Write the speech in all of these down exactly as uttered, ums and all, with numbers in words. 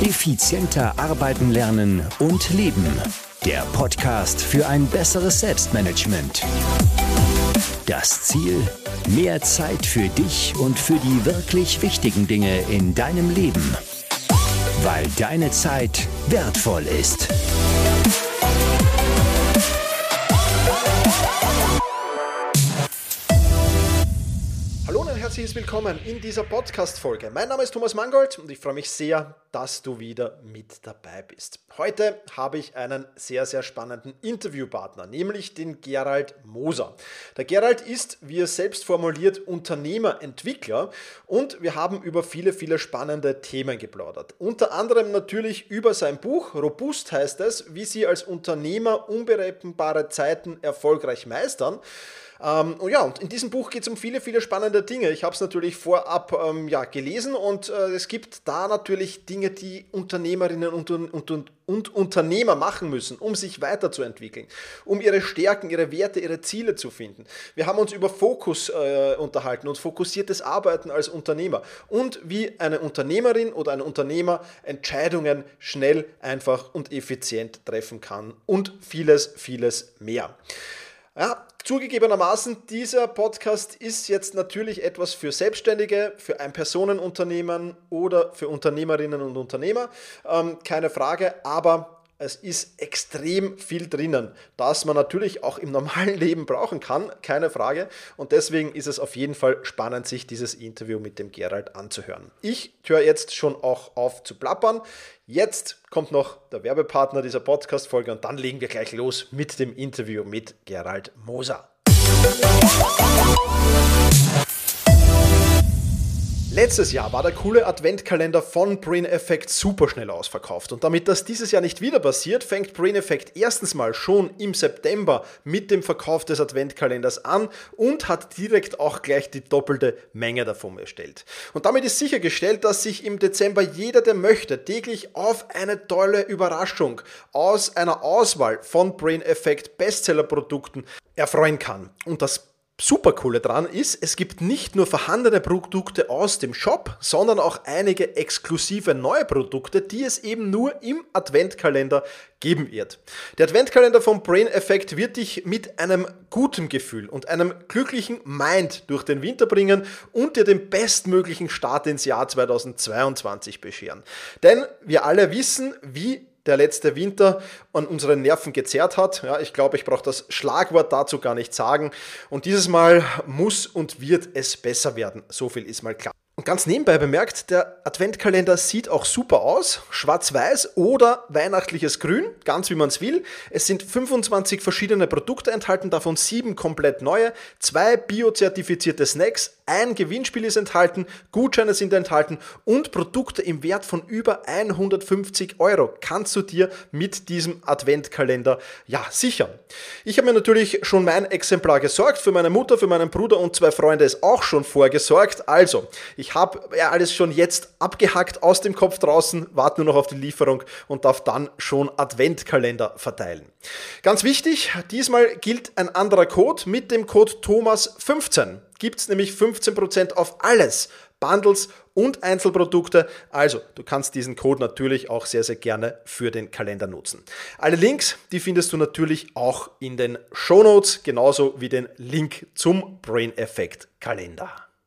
Effizienter arbeiten lernen und leben. Der Podcast für ein besseres Selbstmanagement. Das Ziel: mehr Zeit für dich und für die wirklich wichtigen Dinge in deinem Leben. Weil deine Zeit wertvoll ist. Hallo und ein herzliches Willkommen in dieser Podcast-Folge. Mein Name ist Thomas Mangold und ich freue mich sehr, dass du wieder mit dabei bist. Heute habe ich einen sehr, sehr spannenden Interviewpartner, nämlich den Gerald Moser. Der Gerald ist, wie er selbst formuliert, Unternehmer-Entwickler und wir haben über viele, viele spannende Themen geplaudert. Unter anderem natürlich über sein Buch, Robust heißt es, wie Sie als Unternehmer unberechenbare Zeiten erfolgreich meistern. Ähm, und ja, und in diesem Buch geht es um viele, viele spannende Dinge. Ich habe es natürlich vorab ähm, ja, gelesen und äh, es gibt da natürlich Dinge, die Unternehmerinnen und, und, und, und Unternehmer machen müssen, um sich weiterzuentwickeln, um ihre Stärken, ihre Werte, ihre Ziele zu finden. Wir haben uns über Fokus äh, unterhalten und fokussiertes Arbeiten als Unternehmer und wie eine Unternehmerin oder ein Unternehmer Entscheidungen schnell, einfach und effizient treffen kann und vieles, vieles mehr. Ja, zugegebenermaßen, dieser Podcast ist jetzt natürlich etwas für Selbstständige, für Ein-Personen-Unternehmen oder für Unternehmerinnen und Unternehmer, ähm, keine Frage, aber es ist extrem viel drinnen, das man natürlich auch im normalen Leben brauchen kann, keine Frage. Und deswegen ist es auf jeden Fall spannend, sich dieses Interview mit dem Gerald anzuhören. Ich höre jetzt schon auch auf zu plappern. Jetzt kommt noch der Werbepartner dieser Podcast-Folge und dann legen wir gleich los mit dem Interview mit Gerald Moser. Letztes Jahr war der coole Adventkalender von Brain Effect super schnell ausverkauft und damit das dieses Jahr nicht wieder passiert, fängt Brain Effect erstens mal schon im September mit dem Verkauf des Adventkalenders an und hat direkt auch gleich die doppelte Menge davon erstellt. Und damit ist sichergestellt, dass sich im Dezember jeder, der möchte, täglich auf eine tolle Überraschung aus einer Auswahl von Brain Effect Bestsellerprodukten erfreuen kann. Und das Super coole dran ist, es gibt nicht nur vorhandene Produkte aus dem Shop, sondern auch einige exklusive neue Produkte, die es eben nur im Adventkalender geben wird. Der Adventkalender von Brain Effect wird dich mit einem guten Gefühl und einem glücklichen Mind durch den Winter bringen und dir den bestmöglichen Start ins Jahr zweitausendzweiundzwanzig bescheren. Denn wir alle wissen, wie der letzte Winter an unseren Nerven gezerrt hat. Ja, ich glaube, ich brauche das Schlagwort dazu gar nicht sagen. Und dieses Mal muss und wird es besser werden. So viel ist mal klar. Und ganz nebenbei bemerkt, der Adventkalender sieht auch super aus. Schwarz-Weiß oder weihnachtliches Grün, ganz wie man es will. Es sind fünfundzwanzig verschiedene Produkte enthalten, davon sieben komplett neue, zwei biozertifizierte Snacks, ein Gewinnspiel ist enthalten, Gutscheine sind enthalten und Produkte im Wert von über hundertfünfzig Euro kannst du dir mit diesem Adventkalender ja sichern. Ich habe mir natürlich schon mein Exemplar gesorgt, für meine Mutter, für meinen Bruder und zwei Freunde ist auch schon vorgesorgt. Also, ich habe ja alles schon jetzt abgehackt aus dem Kopf draußen, warte nur noch auf die Lieferung und darf dann schon Adventkalender verteilen. Ganz wichtig, diesmal gilt ein anderer Code. Mit dem Code Thomas fünfzehn gibt es nämlich fünfzehn Prozent auf alles, Bundles und Einzelprodukte. Also, du kannst diesen Code natürlich auch sehr, sehr gerne für den Kalender nutzen. Alle Links, die findest du natürlich auch in den Shownotes, genauso wie den Link zum Brain Effect Kalender.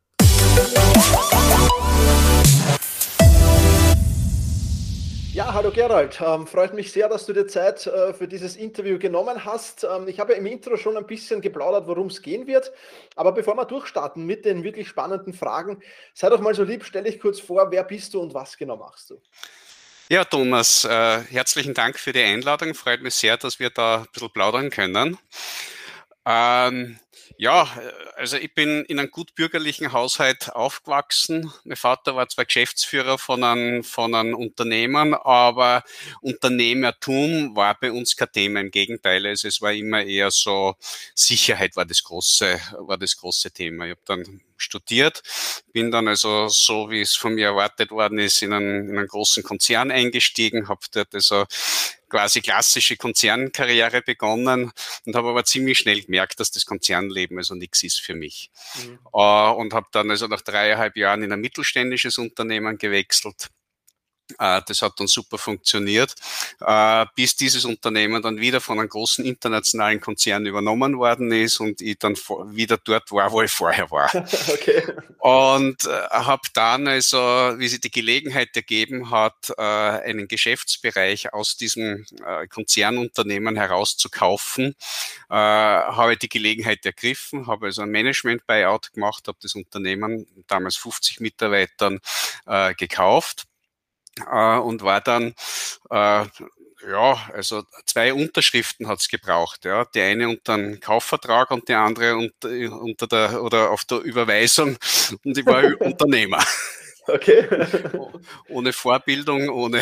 Ja, hallo Gerald, ähm, freut mich sehr, dass du dir Zeit äh, für dieses Interview genommen hast. Ähm, ich habe ja im Intro schon ein bisschen geplaudert, worum es gehen wird, aber bevor wir durchstarten mit den wirklich spannenden Fragen, sei doch mal so lieb, stell dich kurz vor, wer bist du und was genau machst du? Ja, Thomas, äh, herzlichen Dank für die Einladung, freut mich sehr, dass wir da ein bisschen plaudern können. Ähm, ja, also ich bin in einem gut bürgerlichen Haushalt aufgewachsen. Mein Vater war zwar Geschäftsführer von einem, von einem Unternehmen, aber Unternehmertum war bei uns kein Thema. Im Gegenteil, also es war immer eher so, Sicherheit war das große, war das große Thema. Ich habe dann studiert, bin dann also, so wie es von mir erwartet worden ist, in einen, in einen großen Konzern eingestiegen, habe dort also quasi klassische Konzernkarriere begonnen und habe aber ziemlich schnell gemerkt, dass das Konzernleben also nichts ist für mich. Mhm. Uh, und habe dann also nach dreieinhalb Jahren in ein mittelständisches Unternehmen gewechselt Das hat dann super funktioniert, bis dieses Unternehmen dann wieder von einem großen internationalen Konzern übernommen worden ist und ich dann wieder dort war, wo ich vorher war. Okay. Und habe dann also, wie sich die Gelegenheit ergeben hat, einen Geschäftsbereich aus diesem Konzernunternehmen herauszukaufen, habe ich die Gelegenheit ergriffen, habe also ein Management-Buyout gemacht, habe das Unternehmen damals fünfzig Mitarbeitern gekauft. Uh, und war dann, uh, ja, also zwei Unterschriften hat's gebraucht, ja, die eine unter einen Kaufvertrag und die andere unter, unter der oder auf der Überweisung und ich war Unternehmer. Okay. Ohne Vorbildung, ohne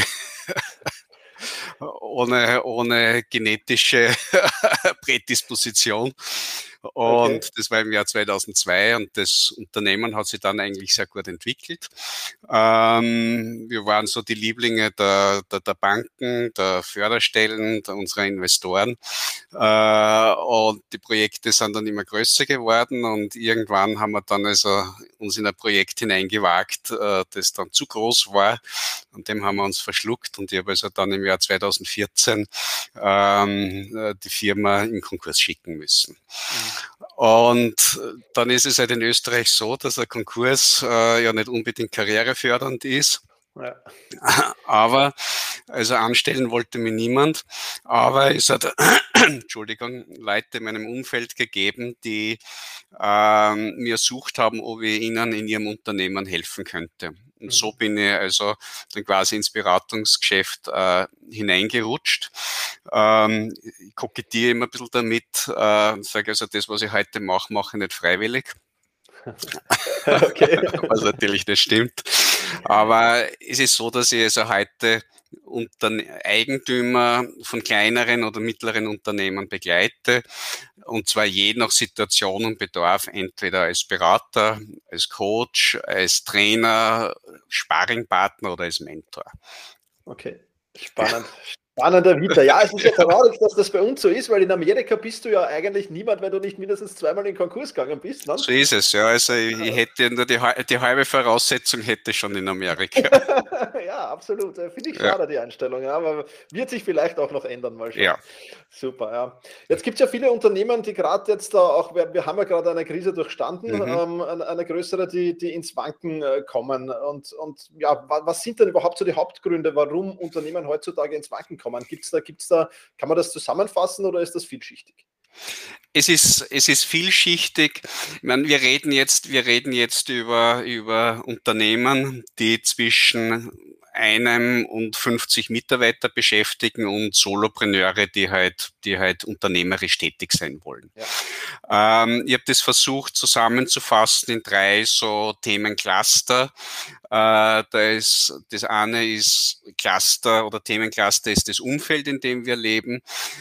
ohne ohne genetische Prädisposition. Und okay. Das war im Jahr zweitausendzwei und das Unternehmen hat sich dann eigentlich sehr gut entwickelt. Ähm, wir waren so die Lieblinge der, der, der Banken, der Förderstellen, der, unserer Investoren. Äh, und die Projekte sind dann immer größer geworden und irgendwann haben wir dann also uns in ein Projekt hineingewagt, äh, das dann zu groß war. Und dem haben wir uns verschluckt und ich habe also dann im Jahr zweitausendvierzehn ähm, die Firma in Konkurs schicken müssen. Und dann ist es halt in Österreich so, dass ein Konkurs äh, ja nicht unbedingt karrierefördernd ist. Ja. Aber, also anstellen wollte mir niemand, aber es hat, Entschuldigung, Leute in meinem Umfeld gegeben, die ähm, mir ersucht haben, ob ich ihnen in ihrem Unternehmen helfen könnte. Und so bin ich also dann quasi ins Beratungsgeschäft äh, hineingerutscht. Ähm, ich kokettiere immer ein bisschen damit, äh, sage also, das, was ich heute mache, mache ich nicht freiwillig. Okay. Was natürlich nicht stimmt. Aber es ist so, dass ich also heute unter Eigentümer von kleineren oder mittleren Unternehmen begleite, und zwar je nach Situation und Bedarf, entweder als Berater, als Coach, als Trainer, Sparringpartner oder als Mentor. Okay, spannend. Spannender Vita. Ja, es ist ja traurig, dass das bei uns so ist, weil in Amerika bist du ja eigentlich niemand, wenn du nicht mindestens zweimal in Konkurs gegangen bist. Ne? So ist es, ja. Also ich, ich hätte nur die, die halbe Voraussetzung hätte schon in Amerika. Ja, absolut. Finde ich schade, ja. Die Einstellung. Ja, aber wird sich vielleicht auch noch ändern, mal schauen. Ja. Super, ja. Jetzt gibt es ja viele Unternehmen, die gerade jetzt da auch, wir, wir haben ja gerade eine Krise durchstanden, mhm. ähm, eine, eine größere, die, die ins Wanken äh, kommen. Und, und ja, was sind denn überhaupt so die Hauptgründe, warum Unternehmen heutzutage ins Wanken kommen? Gibt's da, gibt's da, kann man das zusammenfassen oder ist das vielschichtig? Es ist, es ist vielschichtig. Ich meine, wir reden jetzt, wir reden jetzt über, über Unternehmen, die zwischen einem und fünfzig Mitarbeiter beschäftigen und Solopreneure, die halt, die halt unternehmerisch tätig sein wollen. Ja. Ähm, ich habe das versucht zusammenzufassen in drei so Themencluster. Äh, da ist, das eine ist Cluster oder Themencluster ist das Umfeld, in dem wir leben.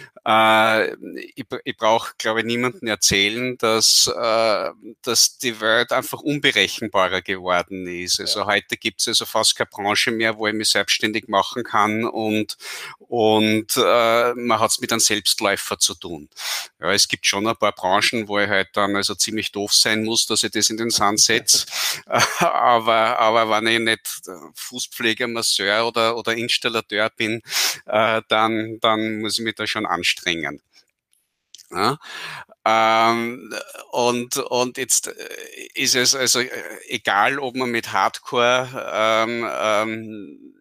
Äh, ich ich brauche, glaube ich, niemandem erzählen, dass, äh, dass die Welt einfach unberechenbarer geworden ist. Also ja. Heute gibt es also fast keine Branche mehr, wo ich mich selbstständig machen kann und, und äh, man hat es mit einem Selbstläufer zu tun. Ja, es gibt schon ein paar Branchen, wo ich halt dann also ziemlich doof sein muss, dass ich das in den Sand setze. aber, aber wenn ich nicht Fußpfleger, Masseur oder, oder Installateur bin, äh, dann, dann muss ich mich da schon anstrengen. Ja, ähm, und, und jetzt ist es also egal, ob man mit Hardcore ähm, ähm,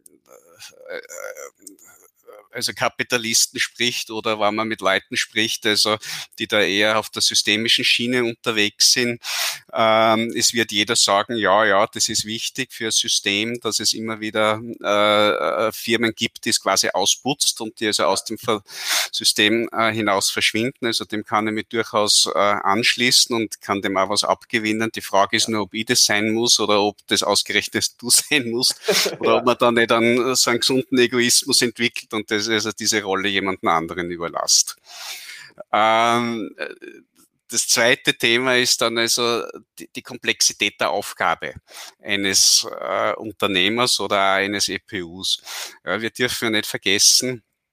also Kapitalisten spricht oder wenn man mit Leuten spricht, also die da eher auf der systemischen Schiene unterwegs sind. Ähm, es wird jeder sagen, ja, ja, das ist wichtig für ein System, dass es immer wieder äh, Firmen gibt, die es quasi ausputzt und die also aus dem System äh, hinaus verschwinden. Also dem kann ich mich durchaus äh, anschließen und kann dem auch was abgewinnen. Die Frage ist nur, ob ich das sein muss oder ob das ausgerechnet du sein musst oder ja. ob man da nicht einen, so einen gesunden Egoismus entwickelt und das also diese Rolle jemanden anderen überlasst. Ähm, das zweite Thema ist dann also die, die Komplexität der Aufgabe eines äh, Unternehmers oder eines E P Us. Ja, wir dürfen ja nicht vergessen,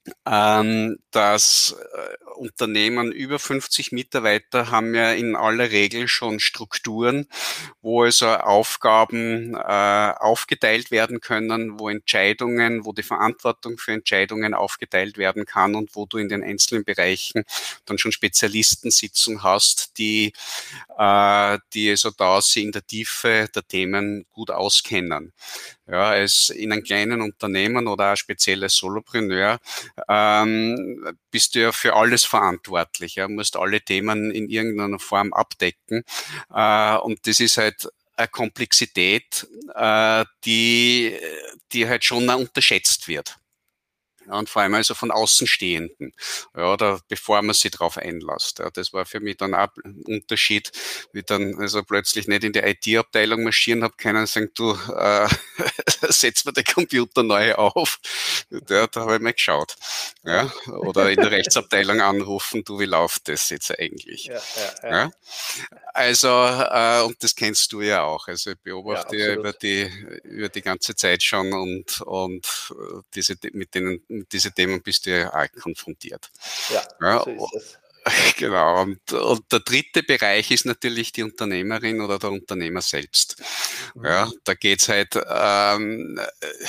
Ähm, dass äh, Unternehmen über fünfzig Mitarbeiter haben ja in aller Regel schon Strukturen, wo also Aufgaben äh, aufgeteilt werden können, wo Entscheidungen, wo die Verantwortung für Entscheidungen aufgeteilt werden kann und wo du in den einzelnen Bereichen dann schon Spezialisten sitzen hast, die, äh, die also da sie in der Tiefe der Themen gut auskennen. Ja, als in einem kleinen Unternehmen oder auch speziell als Solopreneur ähm, bist du ja für alles verantwortlich, ja, musst alle Themen in irgendeiner Form abdecken. Äh, und das ist halt eine Komplexität, äh, die, die halt schon unterschätzt wird. Ja, und vor allem also von Außenstehenden, ja, oder bevor man sich darauf einlässt. Ja, das war für mich dann auch ein Unterschied, wie dann also plötzlich nicht in die I T-Abteilung marschieren habe können und sagen, du, äh, setz mir den Computer neu auf. Ja, da habe ich mal geschaut. Ja, oder in der Rechtsabteilung anrufen, du, wie läuft das jetzt eigentlich? Ja, ja, ja. Ja? Also, äh, und das kennst du ja auch. Also ich beobachte ja, über die über die ganze Zeit schon und und diese mit denen mit diese Themen bist du ja auch konfrontiert. Ja, ja, so ist es. Genau. Und, und der dritte Bereich ist natürlich die Unternehmerin oder der Unternehmer selbst. Mhm. Ja, da geht's halt ähm,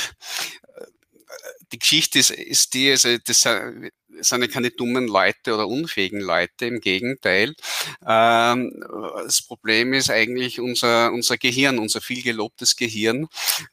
die Geschichte ist, ist die, also das sind ja keine dummen Leute oder unfähigen Leute, im Gegenteil. Ähm, das Problem ist eigentlich unser, unser Gehirn, unser viel gelobtes Gehirn,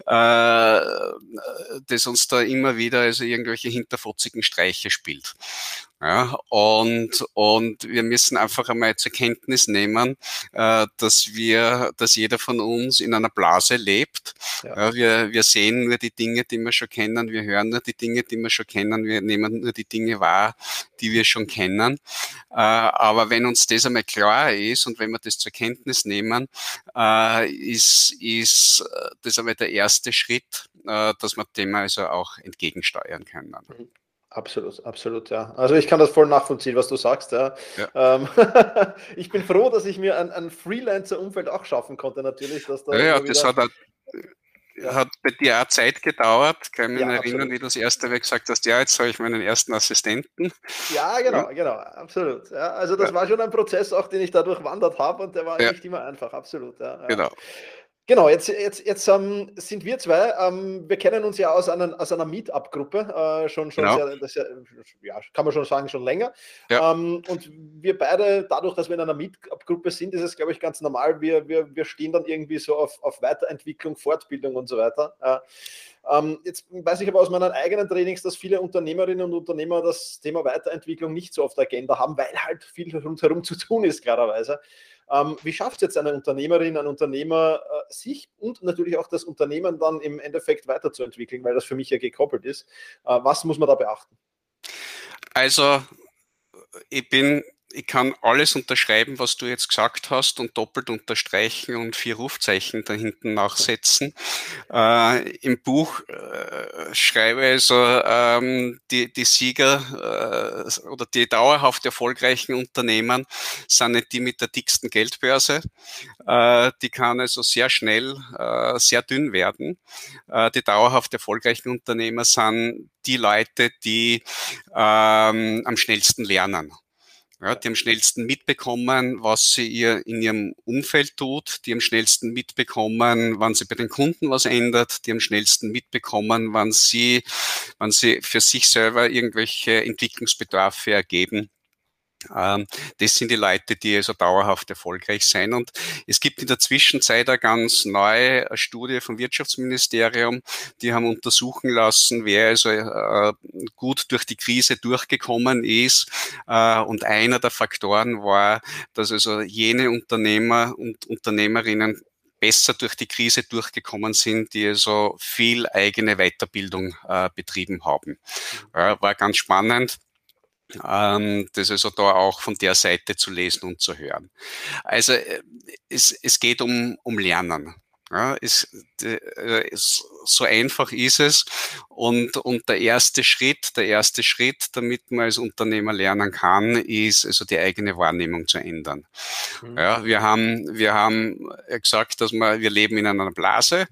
äh, das uns da immer wieder also irgendwelche hinterfotzigen Streiche spielt. Ja, und, und wir müssen einfach einmal zur Kenntnis nehmen, äh, dass wir, dass jeder von uns in einer Blase lebt. Ja. Ja, wir, wir sehen nur die Dinge, die wir schon kennen. Wir hören nur die Dinge, die wir schon kennen. Wir nehmen nur die Dinge wahr, die wir schon kennen. Äh, aber wenn uns das einmal klar ist und wenn wir das zur Kenntnis nehmen, äh, ist, ist das einmal der erste Schritt, äh, dass wir dem also auch entgegensteuern können. Mhm. Absolut, absolut, ja. Also ich kann das voll nachvollziehen, was du sagst, ja. ja. Ähm, ich bin froh, dass ich mir ein, ein Freelancer-Umfeld auch schaffen konnte, natürlich. Dass da ja, ja das hat, auch, ja. hat bei dir auch Zeit gedauert. Kann mich ja, erinnern, absolut. Wie du das erste Mal gesagt hast, ja, jetzt habe ich meinen ersten Assistenten. Ja, genau, ja. genau, absolut. Ja, also das ja. war schon ein Prozess, auch den ich da durchwandert habe und der war ja. nicht immer einfach, absolut. Ja, genau. Genau, jetzt, jetzt, jetzt ähm, sind wir zwei, ähm, wir kennen uns ja aus einer, aus einer Meetup-Gruppe, äh, schon, schon genau. sehr, das ja, ja, kann man schon sagen, schon länger. Ja. Ähm, und wir beide, dadurch, dass wir in einer Meetup-Gruppe sind, ist es, glaube ich, ganz normal, wir, wir, wir stehen dann irgendwie so auf, auf Weiterentwicklung, Fortbildung und so weiter. Äh, ähm, jetzt weiß ich aber aus meinen eigenen Trainings, dass viele Unternehmerinnen und Unternehmer das Thema Weiterentwicklung nicht so auf der Agenda haben, weil halt viel rundherum zu tun ist, klarerweise. Ähm, wie schafft es jetzt eine Unternehmerin, ein Unternehmer, äh, sich und natürlich auch das Unternehmen dann im Endeffekt weiterzuentwickeln, weil das für mich ja gekoppelt ist. Äh, was muss man da beachten? Also, ich bin, ich kann alles unterschreiben, was du jetzt gesagt hast und doppelt unterstreichen und vier Rufzeichen da hinten nachsetzen. Äh, Im Buch äh, schreibe ich also, ähm, die, die Sieger äh, oder die dauerhaft erfolgreichen Unternehmen sind nicht die mit der dicksten Geldbörse. Äh, die kann also sehr schnell äh, sehr dünn werden. Äh, die dauerhaft erfolgreichen Unternehmer sind die Leute, die ähm, am schnellsten lernen. Ja, die am schnellsten mitbekommen, was sie ihr in ihrem Umfeld tut, die am schnellsten mitbekommen, wann sie bei den Kunden was ändert, die am schnellsten mitbekommen, wann sie, wann sie für sich selber irgendwelche Entwicklungsbedarfe ergeben. Das sind die Leute, die also dauerhaft erfolgreich sein. Und es gibt in der Zwischenzeit eine ganz neue Studie vom Wirtschaftsministerium, die haben untersuchen lassen, wer also äh, gut durch die Krise durchgekommen ist. Äh, und einer der Faktoren war, dass also jene Unternehmer und Unternehmerinnen besser durch die Krise durchgekommen sind, die also viel eigene Weiterbildung äh, betrieben haben. Äh, war ganz spannend. Ähm, das ist also da auch von der Seite zu lesen und zu hören. Also es, es geht um, um Lernen. Ja, ist, äh, ist, so einfach ist es. Und, und der erste Schritt, der erste Schritt, damit man als Unternehmer lernen kann, ist also die eigene Wahrnehmung zu ändern. Mhm. Ja, wir haben, wir haben gesagt, dass wir, wir leben in einer Blase.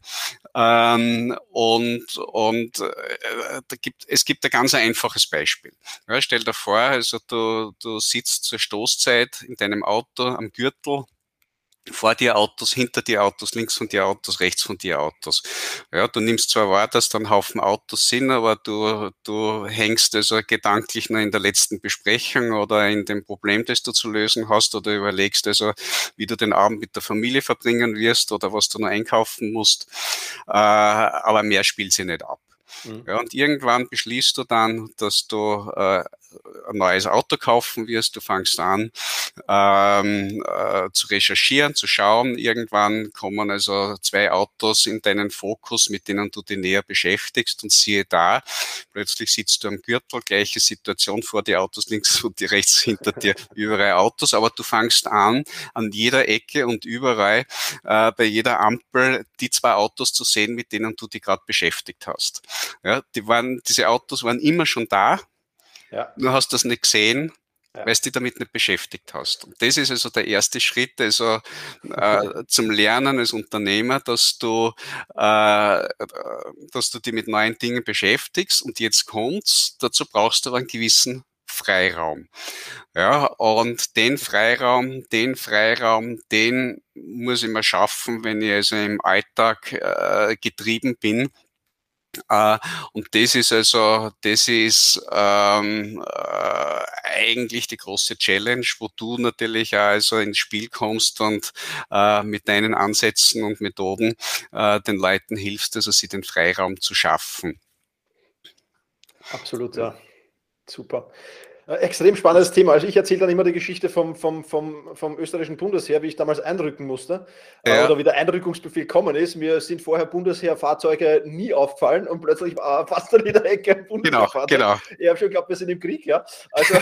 Ähm, und und äh, da gibt, es gibt ein ganz einfaches Beispiel. Ja, stell dir vor, also du, du sitzt zur Stoßzeit in deinem Auto am Gürtel, vor dir Autos, hinter dir Autos, links von dir Autos, rechts von dir Autos. Ja, du nimmst zwar wahr, dass da ein Haufen Autos sind, aber du, du hängst also gedanklich nur in der letzten Besprechung oder in dem Problem, das du zu lösen hast, oder überlegst also, wie du den Abend mit der Familie verbringen wirst oder was du noch einkaufen musst. Äh, aber mehr spielt sie nicht ab. Mhm. Ja, und irgendwann beschließt du dann, dass du äh, ein neues Auto kaufen wirst. Du fängst an ähm, äh, zu recherchieren, zu schauen. Irgendwann kommen also zwei Autos in deinen Fokus, mit denen du dich näher beschäftigst, und siehe da, plötzlich sitzt du am Gürtel, gleiche Situation, vor dir Autos, links und die rechts hinter dir überall Autos, aber du fängst an, an jeder Ecke und überall äh, bei jeder Ampel die zwei Autos zu sehen, mit denen du dich gerade beschäftigt hast. Ja, die waren, diese Autos waren immer schon da, ja. Nur hast du das nicht gesehen, ja, weil du dich damit nicht beschäftigt hast. Und das ist also der erste Schritt, also äh, zum Lernen als Unternehmer, dass du, äh, dass du dich mit neuen Dingen beschäftigst. Und jetzt kommt's, dazu brauchst du aber einen gewissen Freiraum. Ja, und den Freiraum, den Freiraum, den muss ich mir schaffen, wenn ich also im Alltag äh, getrieben bin. Uh, und das ist also, das ist ähm, äh, eigentlich die große Challenge, wo du natürlich auch also ins Spiel kommst und äh, mit deinen Ansätzen und Methoden äh, den Leuten hilfst, also sie den Freiraum zu schaffen. Absolut, ja. Super. Extrem spannendes Thema. Also ich erzähle dann immer die Geschichte vom, vom, vom, vom österreichischen Bundesheer, wie ich damals einrücken musste, ja, oder wie der Einrückungsbefehl gekommen ist. Mir sind vorher Bundesheerfahrzeuge nie aufgefallen und plötzlich war fast an jeder Ecke ein Bundesheerfahrzeug. Genau, genau. Ich habe schon geglaubt, wir sind im Krieg, ja. Also,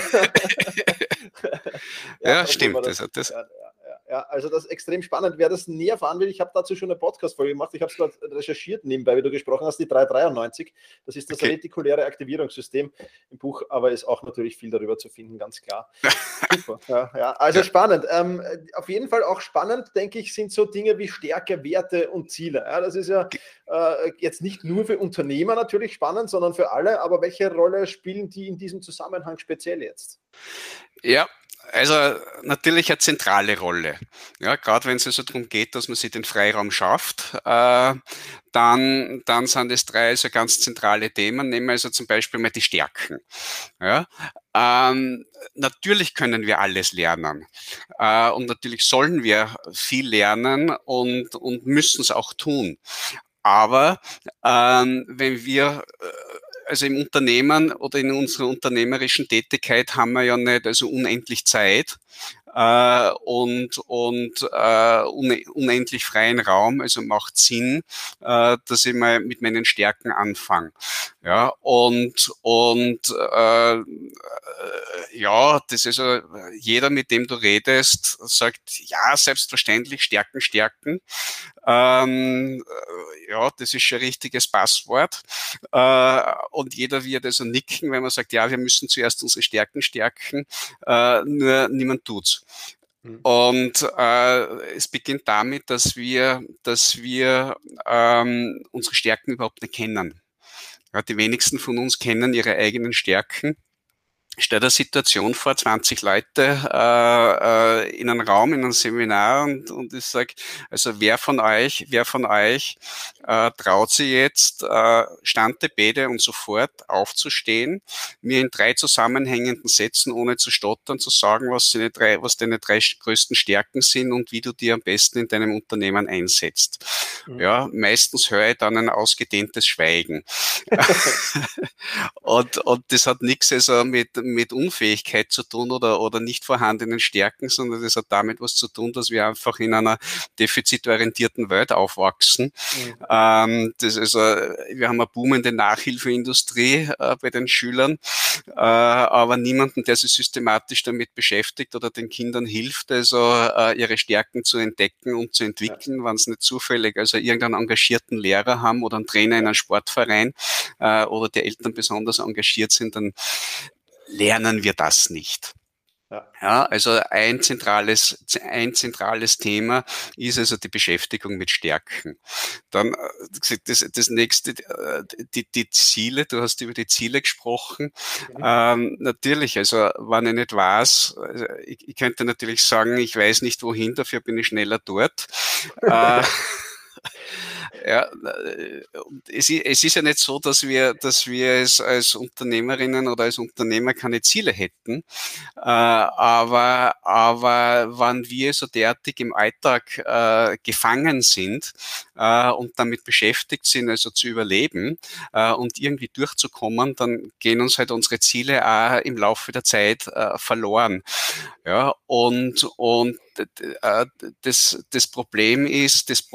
ja, ja, stimmt. Das, das, ja, ja, also das ist extrem spannend. Wer das näher erfahren will, ich habe dazu schon eine Podcast-Folge gemacht. Ich habe es dort recherchiert nebenbei, wie du gesprochen hast, die drei dreiundneunzig. Das ist das okay. retikuläre Aktivierungssystem im Buch, aber ist auch natürlich viel darüber zu finden, ganz klar. Super. Ja, ja. Also ja. Spannend. Ähm, auf jeden Fall auch spannend, denke ich, sind so Dinge wie Stärke, Werte und Ziele. Ja, das ist ja äh, jetzt nicht nur für Unternehmer natürlich spannend, sondern für alle. Aber welche Rolle spielen die in diesem Zusammenhang speziell jetzt? Ja, also natürlich eine zentrale Rolle. Ja, gerade wenn es also darum geht, dass man sich den Freiraum schafft, äh, dann, dann sind es drei also ganz zentrale Themen. Nehmen wir also zum Beispiel mal die Stärken. Ja, ähm, natürlich können wir alles lernen äh, und natürlich sollen wir viel lernen und, und müssen es auch tun. Aber ähm, wenn wir äh, also im Unternehmen oder in unserer unternehmerischen Tätigkeit haben wir ja nicht also unendlich Zeit äh, und, und äh, unendlich freien Raum. Also macht Sinn, äh, dass ich mal mit meinen Stärken anfange. Ja, und, und äh, ja, das ist also, jeder, mit dem du redest, sagt, ja, selbstverständlich, Stärken, Stärken. Ähm, ja, das ist schon ein richtiges Passwort. Äh, und jeder wird also nicken, wenn man sagt, ja, wir müssen zuerst unsere Stärken stärken, äh, nur niemand tut's. Mhm. Und äh, es beginnt damit, dass wir, dass wir ähm, unsere Stärken überhaupt nicht kennen. Ja, die wenigsten von uns kennen ihre eigenen Stärken. Stell dir eine Situation vor, zwanzig Leute äh, äh, in einem Raum, in einem Seminar und, und ich sage, also wer von euch, wer von euch äh, traut sich jetzt, äh, Stante, Bede und sofort aufzustehen, mir in drei zusammenhängenden Sätzen, ohne zu stottern, zu sagen, was deine drei, was deine drei größten Stärken sind und wie du die am besten in deinem Unternehmen einsetzt. Mhm. Ja, meistens höre ich dann ein ausgedehntes Schweigen. und, und das hat nichts also mit mit Unfähigkeit zu tun oder, oder nicht vorhandenen Stärken, sondern das hat damit was zu tun, dass wir einfach in einer defizitorientierten Welt aufwachsen. Mhm. Ähm, das ist, also, wir haben eine boomende Nachhilfeindustrie äh, bei den Schülern, äh, aber niemanden, der sich systematisch damit beschäftigt oder den Kindern hilft, also äh, ihre Stärken zu entdecken und zu entwickeln, ja. wenn es nicht zufällig also irgendeinen engagierten Lehrer haben oder einen Trainer in einem Sportverein äh, oder die Eltern besonders engagiert sind, dann lernen wir das nicht. Ja. Ja, also ein zentrales, ein zentrales Thema ist also die Beschäftigung mit Stärken. Dann das, das nächste, die, die Ziele, du hast über die Ziele gesprochen. Mhm. Ähm, natürlich, also wenn ich nicht weiß, also ich, ich könnte natürlich sagen, ich weiß nicht wohin, dafür bin ich schneller dort. äh, Ja, es ist ja nicht so, dass wir, dass wir es als Unternehmerinnen oder als Unternehmer keine Ziele hätten. Aber, aber wenn wir so derartig im Alltag äh, gefangen sind äh, und damit beschäftigt sind, also zu überleben äh, und irgendwie durchzukommen, dann gehen uns halt unsere Ziele auch im Laufe der Zeit äh, verloren. Ja, und, und das, das Problem ist, das,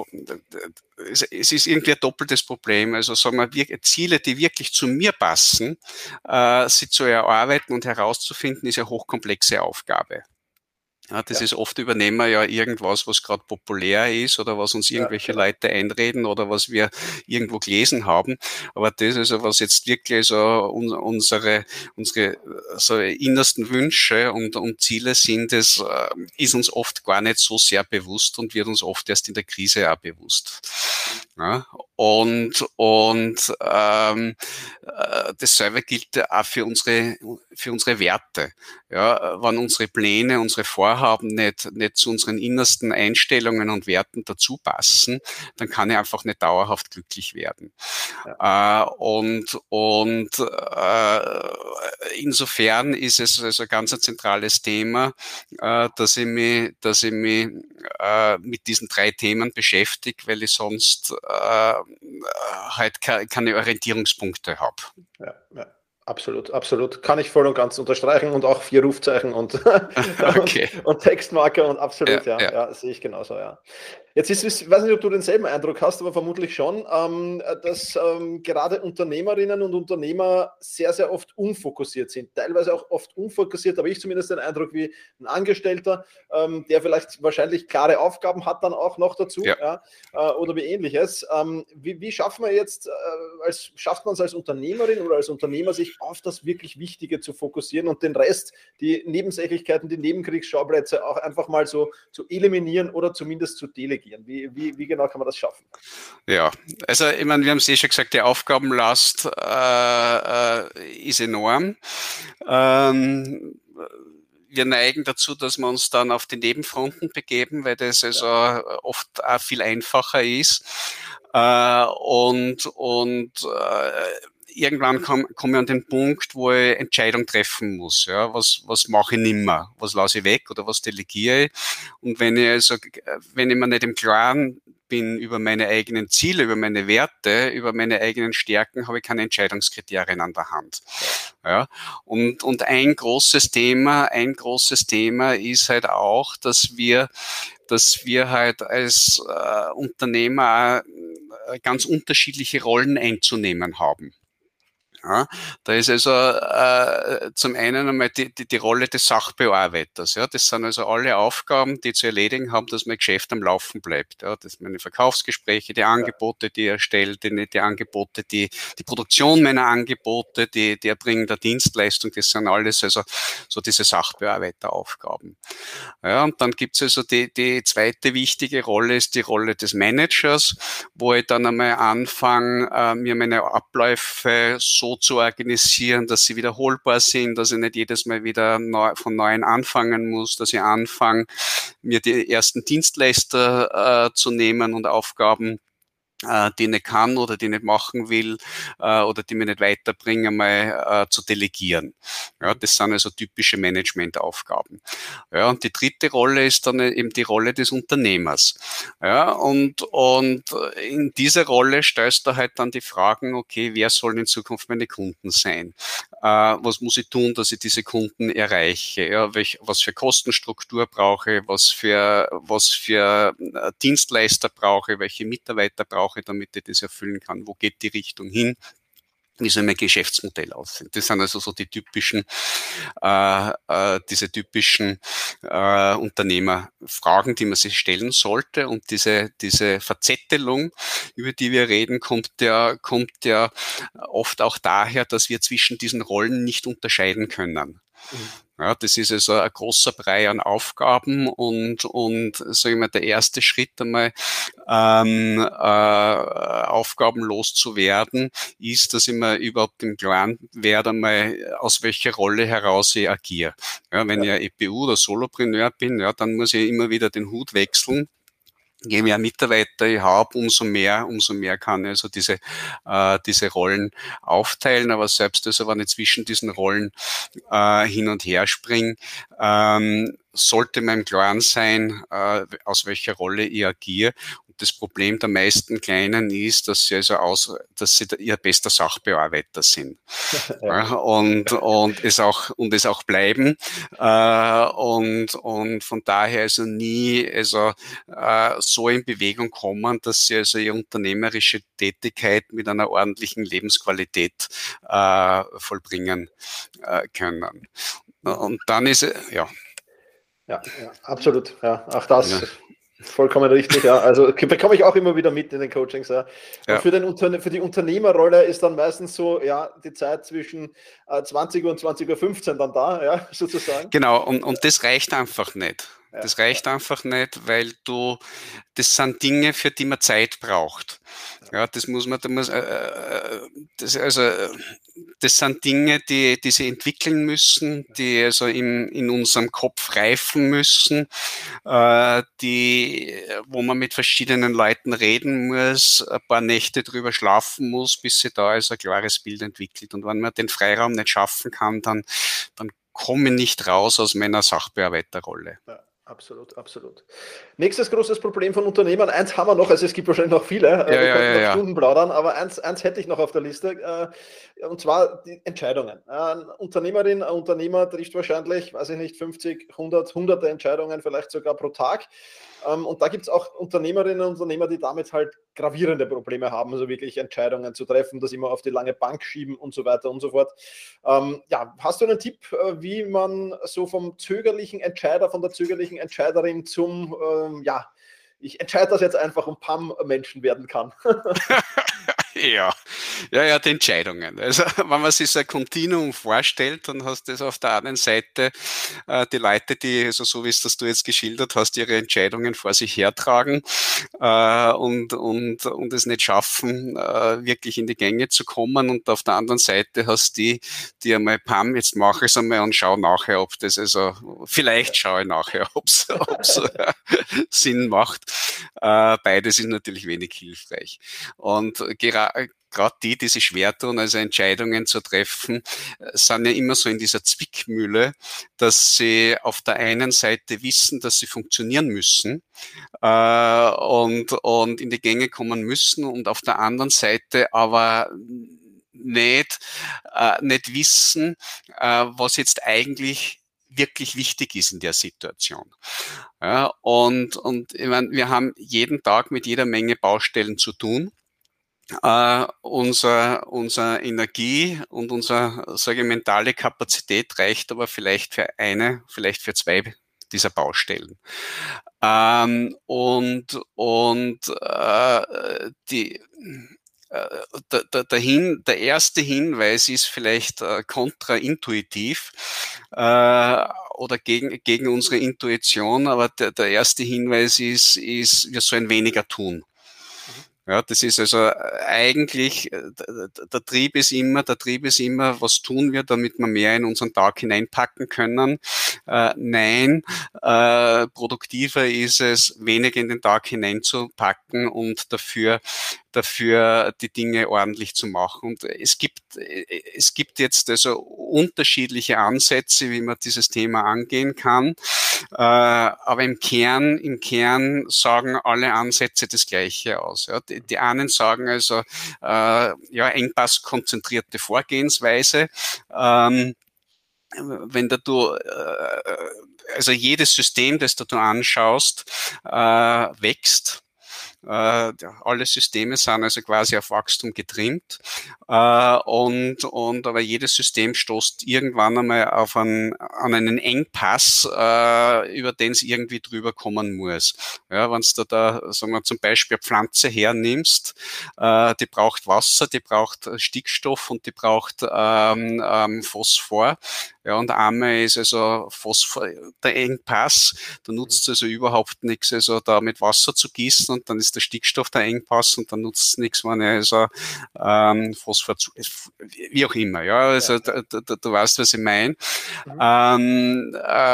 es ist irgendwie ein doppeltes Problem. Also sagen wir, Ziele, die wirklich zu mir passen, äh, sie zu erarbeiten und herauszufinden, ist eine hochkomplexe Aufgabe. Ja, das ja. ist oft übernehmen wir ja irgendwas, was gerade populär ist oder was uns irgendwelche ja, genau. Leute einreden oder was wir irgendwo gelesen haben. Aber das ist also, was jetzt wirklich so unsere, unsere so innersten Wünsche und, und Ziele sind, das ist uns oft gar nicht so sehr bewusst und wird uns oft erst in der Krise auch bewusst. Ja, und und ähm, dasselbe gilt auch für unsere für unsere Werte. Ja, wenn unsere Pläne, unsere Vorhaben nicht nicht zu unseren innersten Einstellungen und Werten dazu passen, dann kann ich einfach nicht dauerhaft glücklich werden. Ja. Äh, und und äh, insofern ist es also ein ganz ein zentrales Thema, äh, dass ich mich dass ich mich äh, mit diesen drei Themen beschäftige, weil ich sonst äh, halt keine Orientierungspunkte habe. Ja, ja, absolut, absolut. Kann ich voll und ganz unterstreichen und auch vier Rufzeichen und, okay. und, und Textmarker und absolut, ja, ja, ja. ja sehe ich genauso, ja. Jetzt ist es, ich weiß nicht, ob du denselben Eindruck hast, aber vermutlich schon, ähm, dass ähm, gerade Unternehmerinnen und Unternehmer sehr, sehr oft unfokussiert sind. Teilweise auch oft unfokussiert, habe ich zumindest den Eindruck, wie ein Angestellter, ähm, der vielleicht wahrscheinlich klare Aufgaben hat dann auch noch dazu, ja. Ja, äh, oder wie ähnliches. Ähm, wie, wie schaffen wir jetzt, äh, als, schafft man es als Unternehmerin oder als Unternehmer, sich auf das wirklich Wichtige zu fokussieren und den Rest, die Nebensächlichkeiten, die Nebenkriegsschauplätze auch einfach mal so zu eliminieren oder zumindest zu delegieren? Wie, wie, wie genau kann man das schaffen? Ja, also ich meine, wir haben es eh schon gesagt, die Aufgabenlast äh, äh, ist enorm. Ähm, wir neigen dazu, dass wir uns dann auf die Nebenfronten begeben, weil das also ja. oft auch viel einfacher ist. Äh, und und äh, irgendwann komme komm ich an den Punkt, wo ich Entscheidung treffen muss. Ja, was, was mache ich nimmer? Was lasse ich weg oder was delegiere ich? Und wenn ich also, wenn ich mir nicht im Klaren bin über meine eigenen Ziele, über meine Werte, über meine eigenen Stärken, habe ich keine Entscheidungskriterien an der Hand. Ja, und, und ein großes Thema, ein großes Thema ist halt auch, dass wir, dass wir halt als äh, Unternehmer äh, ganz unterschiedliche Rollen einzunehmen haben. Ja, da ist also äh, zum einen einmal die, die, die Rolle des Sachbearbeiters. Ja, das sind also alle Aufgaben, die zu erledigen haben, dass mein Geschäft am Laufen bleibt. Ja, das sind meine Verkaufsgespräche, die Angebote, die ich erstelle, die, die Angebote, die, die Produktion meiner Angebote, die, die Erbringen der Dienstleistung, das sind alles also so diese Sachbearbeiteraufgaben. Ja, und dann gibt's also die, die zweite wichtige Rolle, ist die Rolle des Managers, wo ich dann einmal anfange, äh, mir meine Abläufe so zu organisieren, dass sie wiederholbar sind, dass ich nicht jedes Mal wieder neu, von Neuem anfangen muss, dass ich anfange, mir die ersten Dienstleister äh, zu nehmen und Aufgaben, äh, die ich nicht kann oder die ich nicht machen will äh, oder die mich nicht weiterbringen, mal äh, zu delegieren. Ja, das sind also typische Managementaufgaben. Ja, und die dritte Rolle ist dann eben die Rolle des Unternehmers. Ja, und, und in dieser Rolle stellst du halt dann die Fragen, okay, wer sollen in Zukunft meine Kunden sein? was muss ich tun, dass ich diese Kunden erreiche, ja, welch, was für Kostenstruktur brauche, was für, was für Dienstleister brauche, welche Mitarbeiter brauche, damit ich das erfüllen kann, wo geht die Richtung hin. Wie soll mein Geschäftsmodell aussehen? Das sind also so die typischen, äh, äh, diese typischen äh, Unternehmerfragen, die man sich stellen sollte. Und diese diese Verzettelung, über die wir reden, kommt ja kommt ja oft auch daher, dass wir zwischen diesen Rollen nicht unterscheiden können. Mhm. Ja, das ist also ein großer Brei an Aufgaben und, und sage ich mal, der erste Schritt einmal, ähm, äh, aufgabenlos zu werden, ist, dass ich mir überhaupt im Klaren werde, einmal, aus welcher Rolle heraus ich agiere. Ja, wenn ja. ich E P U oder Solopreneur bin, ja, dann muss ich immer wieder den Hut wechseln. Je mehr Mitarbeiter ich habe, umso mehr, umso mehr kann ich also diese, äh, diese Rollen aufteilen. Aber selbst also, wenn ich zwischen diesen Rollen äh, hin und her springe, ähm, sollte mir im Klaren sein, äh, aus welcher Rolle ich agiere. Und das Problem der meisten Kleinen ist, dass sie also aus, dass sie ihr bester Sachbearbeiter sind. Ja, und, und es auch, und es auch bleiben. Äh, und, und von daher also nie, also, äh, so in Bewegung kommen, dass sie also ihre unternehmerische Tätigkeit mit einer ordentlichen Lebensqualität äh, vollbringen äh, können. Und dann ist, ja. Ja, ja, absolut. Ja, auch das. Ja. Vollkommen richtig, ja. Also bekomme ich auch immer wieder mit in den Coachings. Ja. Und ja. für, den Unterne- für die Unternehmerrolle ist dann meistens so, ja, die Zeit zwischen äh, zwanzig Uhr und zwanzig Uhr fünfzehn dann da, ja, sozusagen. Genau, und, und das reicht einfach nicht. Ja. Das reicht einfach nicht, weil du, das sind Dinge, für die man Zeit braucht. Ja, das muss man, da muss, äh, das, also, das sind Dinge, die, die sie entwickeln müssen, die also in, in unserem Kopf reifen müssen, äh, die, wo man mit verschiedenen Leuten reden muss, ein paar Nächte drüber schlafen muss, bis sie da also ein klares Bild entwickelt. Und wenn man den Freiraum nicht schaffen kann, dann, dann komme ich nicht raus aus meiner Sachbearbeiterrolle. Ja. Absolut, absolut. Nächstes großes Problem von Unternehmern, eins haben wir noch, also es gibt wahrscheinlich noch viele, ja, wir ja, könnten noch ja, Stunden ja. plaudern, aber eins, eins hätte ich noch auf der Liste, äh, und zwar die Entscheidungen. Eine Unternehmerin, ein Unternehmer trifft wahrscheinlich, weiß ich nicht, fünfzig, hundert, hunderte Entscheidungen, vielleicht sogar pro Tag. Ähm, und da gibt es auch Unternehmerinnen und Unternehmer, die damit halt gravierende Probleme haben, also wirklich Entscheidungen zu treffen, das immer auf die lange Bank schieben und so weiter und so fort. Ähm, ja, hast du einen Tipp, wie man so vom zögerlichen Entscheider, von der zögerlichen Entscheiderin zum, ähm, ja, ich entscheide das jetzt einfach und P A M-Menschen werden kann? Ja, ja, ja, die Entscheidungen. Also, wenn man sich so ein Kontinuum vorstellt, dann hast du das auf der einen Seite äh, die Leute, die, also so wie es das du jetzt geschildert hast, ihre Entscheidungen vor sich hertragen äh, und, und, und es nicht schaffen, äh, wirklich in die Gänge zu kommen. Und auf der anderen Seite hast du die, die einmal, pam, jetzt mache ich es einmal und schaue nachher, ob das, also, vielleicht schaue ich nachher, ob es äh, Sinn macht. Äh, beides ist natürlich wenig hilfreich. Und gerade Gerade die, die sich schwer tun, also Entscheidungen zu treffen, sind ja immer so in dieser Zwickmühle, dass sie auf der einen Seite wissen, dass sie funktionieren müssen äh, und, und in die Gänge kommen müssen und auf der anderen Seite aber nicht, äh, nicht wissen, äh, was jetzt eigentlich wirklich wichtig ist in der Situation. Ja, und, und ich meine, wir haben jeden Tag mit jeder Menge Baustellen zu tun. Uh, unser, unser Energie und unsere, sage ich, mentale Kapazität reicht aber vielleicht für eine, vielleicht für zwei dieser Baustellen. Um, und und uh, die uh, der, der, der, Hin, der erste Hinweis ist vielleicht uh, kontraintuitiv uh, oder gegen, gegen unsere Intuition, aber der, der erste Hinweis ist, ist, wir sollen weniger tun. Ja, das ist also eigentlich, der Trieb ist immer, der Trieb ist immer, was tun wir, damit wir mehr in unseren Tag hineinpacken können? Äh, nein, äh, produktiver ist es, weniger in den Tag hineinzupacken und dafür dafür die Dinge ordentlich zu machen. Und es gibt, es gibt jetzt also unterschiedliche Ansätze, wie man dieses Thema angehen kann. Äh, aber im Kern, im Kern sagen alle Ansätze das Gleiche aus. Ja. Die, die einen sagen also, äh, ja, engpasskonzentrierte Vorgehensweise. Ähm, wenn du, äh, also jedes System, das du, du anschaust, äh, wächst. Äh, alle Systeme sind also quasi auf Wachstum getrimmt, äh, und, und aber jedes System stoßt irgendwann einmal auf einen, an einen Engpass, äh, über den es irgendwie drüber kommen muss. Ja, wenn du da, sagen wir zum Beispiel eine Pflanze hernimmst, äh, die braucht Wasser, die braucht Stickstoff und die braucht ähm, ähm, Phosphor. Ja, und einmal ist also Phosphor der Engpass, da nutzt es also überhaupt nichts, also da mit Wasser zu gießen, und dann ist der Stickstoff der Engpass, und dann nutzt es nichts, wenn ich also ähm, Phosphor zu, wie auch immer, ja, also ja. Da, da, du weißt, was ich meine. Mhm. Ähm,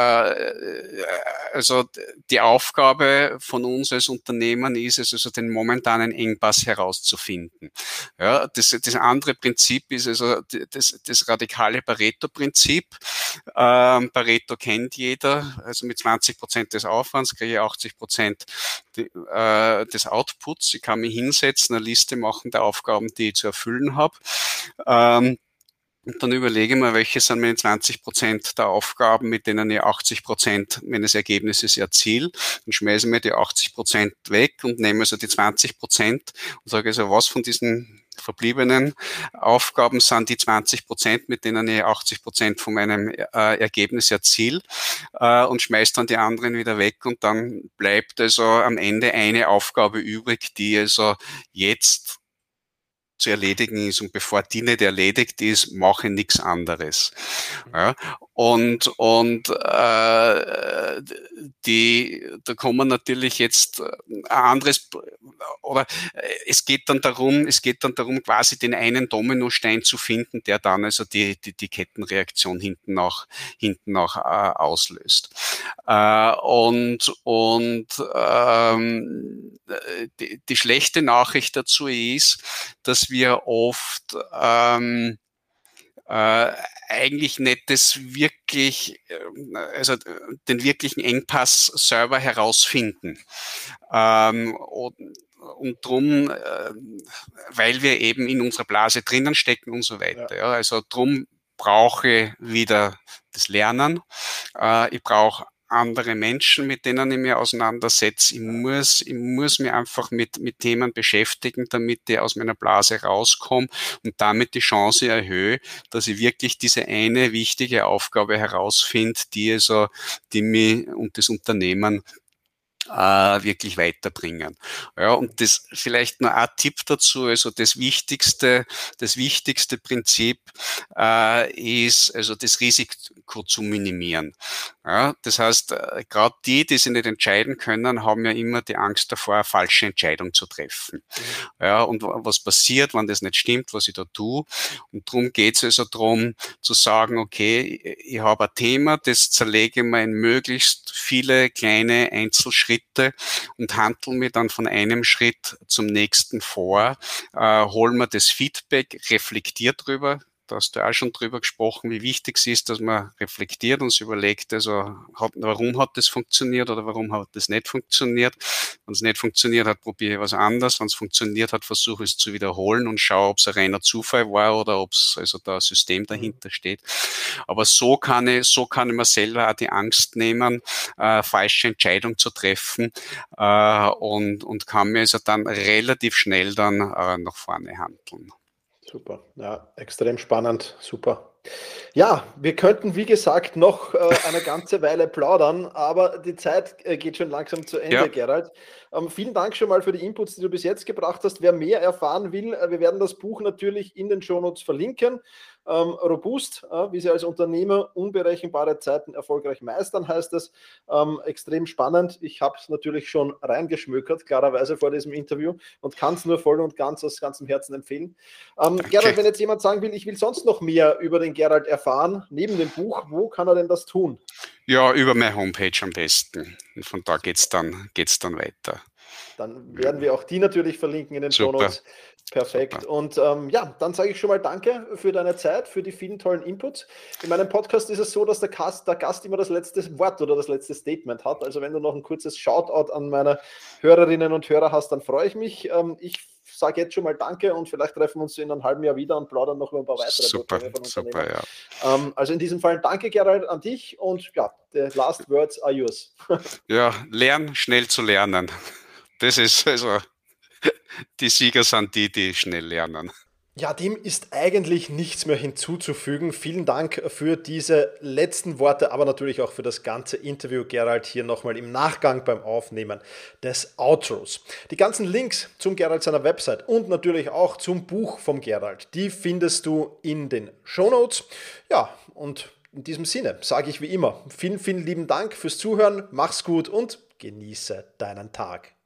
äh, also die Aufgabe von uns als Unternehmen ist es, also den momentanen Engpass herauszufinden. Ja, das, das andere Prinzip ist also das, das radikale Pareto-Prinzip. Ähm, Pareto kennt jeder, also mit zwanzig Prozent des Aufwands kriege ich achtzig Prozent die, äh, des Outputs. Ich kann mich hinsetzen, eine Liste machen der Aufgaben, die ich zu erfüllen habe. Ähm, Und dann überlege ich mir, welche sind meine zwanzig Prozent der Aufgaben, mit denen ich achtzig Prozent meines Ergebnisses erziele. Dann schmeiße ich mir die achtzig Prozent weg und nehme also die zwanzig Prozent und sage also, was von diesen verbliebenen Aufgaben sind die zwanzig Prozent, mit denen ich achtzig Prozent von meinem äh, Ergebnis erziele, äh, und schmeiße dann die anderen wieder weg, und dann bleibt also am Ende eine Aufgabe übrig, die also jetzt zu erledigen ist, und bevor die nicht erledigt ist, mache ich nichts anderes. Ja, und und äh, die, da kommen natürlich jetzt ein anderes, oder es geht dann darum, es geht dann darum, quasi den einen Dominostein zu finden, der dann also die die, die Kettenreaktion hinten nach hinten nach äh, auslöst. Äh, und und ähm, die, die schlechte Nachricht dazu ist, dass wir oft ähm, äh, eigentlich nicht das wirklich, also den wirklichen Engpass selber herausfinden. Ähm, und, und drum, äh, weil wir eben in unserer Blase drinnen stecken und so weiter. Ja. Ja, also drum brauche ich wieder das Lernen. Äh, ich brauche andere Menschen, mit denen ich mich auseinandersetze. Ich muss, ich muss mich einfach mit, mit Themen beschäftigen, damit ich aus meiner Blase rauskomme und damit die Chance erhöhe, dass ich wirklich diese eine wichtige Aufgabe herausfinde, die also, die mich und das Unternehmen äh, wirklich weiterbringen. Ja, und das vielleicht nur ein Tipp dazu, also das wichtigste, das wichtigste Prinzip äh, ist, also das Risiko zu minimieren. Ja, das heißt, äh, gerade die, die sich nicht entscheiden können, haben ja immer die Angst davor, eine falsche Entscheidung zu treffen. Ja, und was passiert, wenn das nicht stimmt, was ich da tue? Und darum geht es also darum, zu sagen, okay, ich habe ein Thema, das zerlege ich mir in möglichst viele kleine Einzelschritte und handle mir dann von einem Schritt zum nächsten vor, äh, hol mir das Feedback, reflektiert drüber. Da hast du auch schon drüber gesprochen, wie wichtig es ist, dass man reflektiert und sich überlegt, also hat, warum hat das funktioniert oder warum hat das nicht funktioniert. Wenn es nicht funktioniert hat, probiere ich was anderes. Wenn es funktioniert hat, versuche ich es zu wiederholen und schaue, ob es ein reiner Zufall war oder ob es also da ein System dahinter steht. Aber so kann ich, so kann ich mir selber auch die Angst nehmen, äh, falsche Entscheidung zu treffen, äh, und, und kann mir also dann relativ schnell dann äh, nach vorne handeln. Super, ja, extrem spannend, super. Ja, wir könnten, wie gesagt, noch äh, eine ganze Weile plaudern, aber die Zeit äh, geht schon langsam zu Ende, ja. Gerald. Ähm, vielen Dank schon mal für die Inputs, die du bis jetzt gebracht hast. Wer mehr erfahren will, äh, wir werden das Buch natürlich in den Shownotes verlinken. Ähm, robust, äh, wie Sie als Unternehmer unberechenbare Zeiten erfolgreich meistern, heißt es. Ähm, extrem spannend. Ich habe es natürlich schon reingeschmökert, klarerweise vor diesem Interview, und kann es nur voll und ganz aus ganzem Herzen empfehlen. Ähm, Gerald, wenn jetzt jemand sagen will, ich will sonst noch mehr über den Gerald erfahren, neben dem Buch, wo kann er denn das tun? Ja, über meine Homepage am besten. Und von da geht's dann, geht's dann weiter. Dann werden wir auch die natürlich verlinken in den Shownotes. Perfekt. Super. Und ähm, ja, dann sage ich schon mal danke für deine Zeit, für die vielen tollen Inputs. In meinem Podcast ist es so, dass der Gast, der Gast immer das letzte Wort oder das letzte Statement hat. Also wenn du noch ein kurzes Shoutout an meine Hörerinnen und Hörer hast, dann freue ich mich. Ähm, ich sage jetzt schon mal danke und vielleicht treffen wir uns in einem halben Jahr wieder und plaudern noch über ein paar weitere super, von super, ja. Ähm, also in diesem Fall danke, Gerald, an dich und ja, the last words are yours. Ja, lernen, schnell zu lernen. Das ist also, die Sieger sind die, die schnell lernen. Ja, dem ist eigentlich nichts mehr hinzuzufügen. Vielen Dank für diese letzten Worte, aber natürlich auch für das ganze Interview, Gerald, hier nochmal im Nachgang beim Aufnehmen des Outros. Die ganzen Links zum Gerald seiner Website und natürlich auch zum Buch vom Gerald, die findest du in den Shownotes. Ja, und in diesem Sinne sage ich wie immer, vielen, vielen lieben Dank fürs Zuhören, mach's gut und genieße deinen Tag.